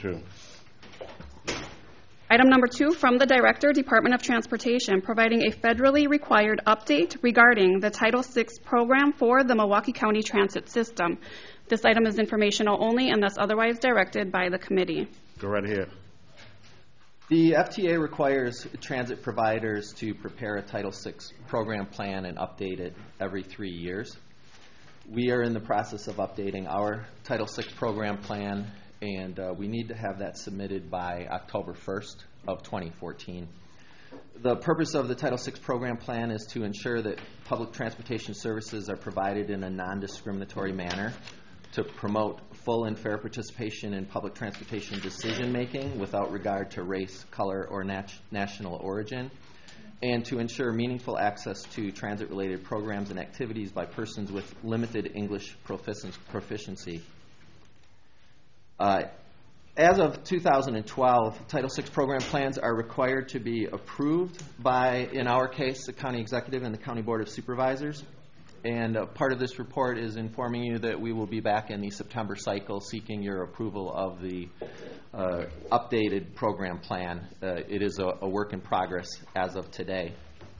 2. Item number 2, from the Director, Department of Transportation, providing a federally required update regarding the Title VI program for the Milwaukee County Transit System. This item is informational only unless otherwise directed by the committee. Go right ahead. The FTA requires transit providers to prepare a Title VI program plan and update it every 3 years. We are in the process of updating our Title VI program plan, and we need to have that submitted by October 1st of 2014. The purpose of the Title VI program plan is to ensure that public transportation services are provided in a non-discriminatory manner, to promote full and fair participation in public transportation decision-making without regard to race, color, or national origin, and to ensure meaningful access to transit-related programs and activities by persons with limited English proficiency. As of 2012, Title VI program plans are required to be approved by, in our case, the County Executive and the County Board of Supervisors. And part of this report is informing you that we will be back in the September cycle seeking your approval of the updated program plan. It is a work in progress as of today.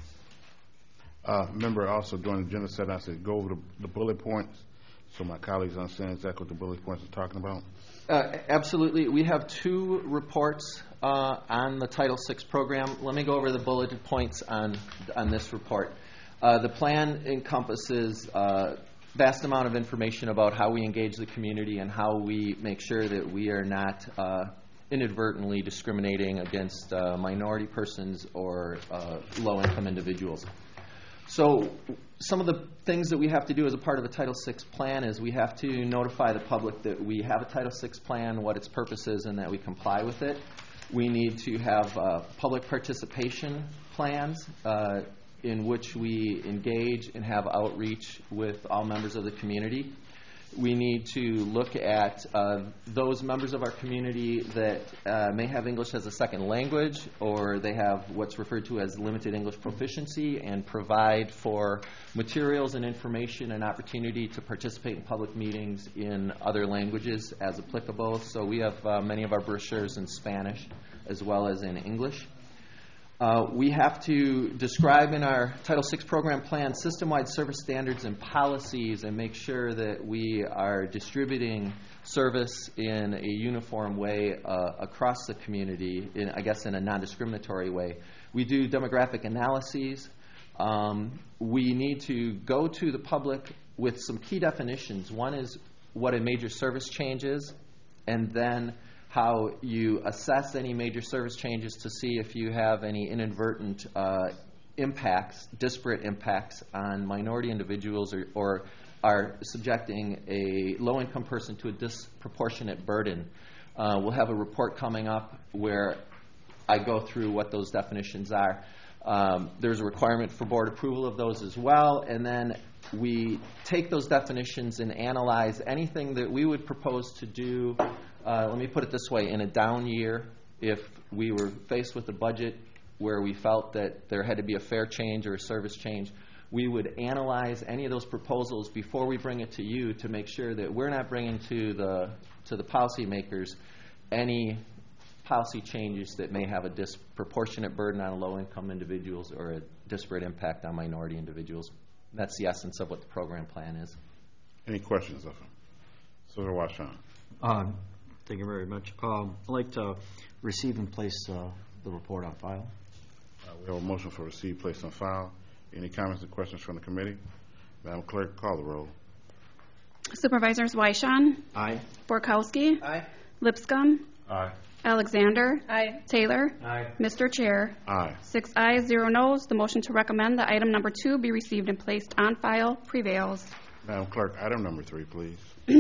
Remember also during the agenda set, I said go over the bullet points so my colleagues understand exactly what the bullet points are talking about. Absolutely. We have 2 reports on the Title VI program. Let me go over the bulleted points on this report. The plan encompasses a vast amount of information about how we engage the community and how we make sure that we are not inadvertently discriminating against minority persons or low-income individuals. So some of the things that we have to do as a part of a Title VI plan is we have to notify the public that we have a Title VI plan, what its purpose is, and that we comply with it. We need to have public participation plans in which we engage and have outreach with all members of the community. We need to look at those members of our community that may have English as a second language, or they have what's referred to as limited English proficiency, and provide for materials and information and opportunity to participate in public meetings in other languages as applicable. So we have many of our brochures in Spanish as well as in English. We have to describe in our Title VI program plan system-wide service standards and policies and make sure that we are distributing service in a uniform way across the community, in a non-discriminatory way. We do demographic analyses. We need to go to the public with some key definitions. One is what a major service change is, and then how you assess any major service changes to see if you have any inadvertent impacts, disparate impacts on minority individuals or are subjecting a low-income person to a disproportionate burden. We'll have a report coming up where I go through what those definitions are. There's a requirement for board approval of those as well, and then we take those definitions and analyze anything that we would propose to do. Let me put it this way. In a down year, if we were faced with a budget where we felt that there had to be a fare change or a service change, we would analyze any of those proposals before we bring it to you to make sure that we're not bringing to the policymakers any policy changes that may have a disproportionate burden on low-income individuals or a disparate impact on minority individuals. That's the essence of what the program plan is. Any questions of him? Senator Washon. Thank you very much. I'd like to receive and place the report on file. We have a motion for receive, place on file. Any comments or questions from the committee? Madam Clerk, call the roll. Supervisors Wishon. Aye. Borkowski. Aye. Lipscomb. Aye. Alexander. Aye. Taylor. Aye. Mr. Chair. Aye. 6 ayes, 0 noes. The motion to recommend that item number 2 be received and placed on file prevails. Madam Clerk, item number 3, please.